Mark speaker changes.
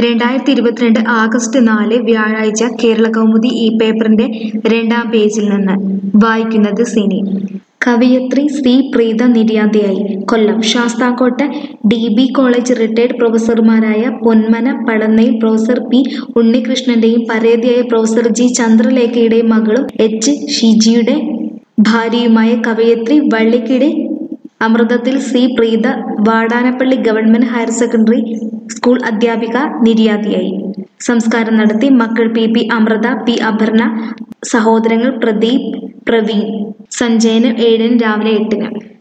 Speaker 1: 2022 August 4 വ്യാഴാഴ്ച കേരള കൗമുദി ഈ പേപ്പറിന്റെ 2-ാം പേജിൽ നിന്ന് വായിക്കുന്നത് സിനി. കവയിത്രി സി പ്രീത നിര്യാതയായി. Kollam Sasthamkotta DB college retired പ്രൊഫസർമാരായ പൊന്മന പടന്നയിൽ പ്രൊഫസർ പി ഉണ്ണികൃഷ്ണന്റെയും പരേതയായ പ്രൊഫസർ ജി ചന്ദ്രലേഖയുടെയും മകളും H ഷിജിയുടെ ഭാര്യയുമായ കവയിത്രി വള്ളിക്കിടി അമൃതത്തിൽ C Preetha Vadanappally government higher secondary school അധ്യാപിക നിര്യാതയായി. സംസ്കാരം നടത്തി. മക്കൾ PP അമൃത, P അപർണ, സഹോദരങ്ങൾ പ്രദീപ്, പ്രവീൺ. സഞ്ചയനം 7-ന് രാവിലെ 8-ന്.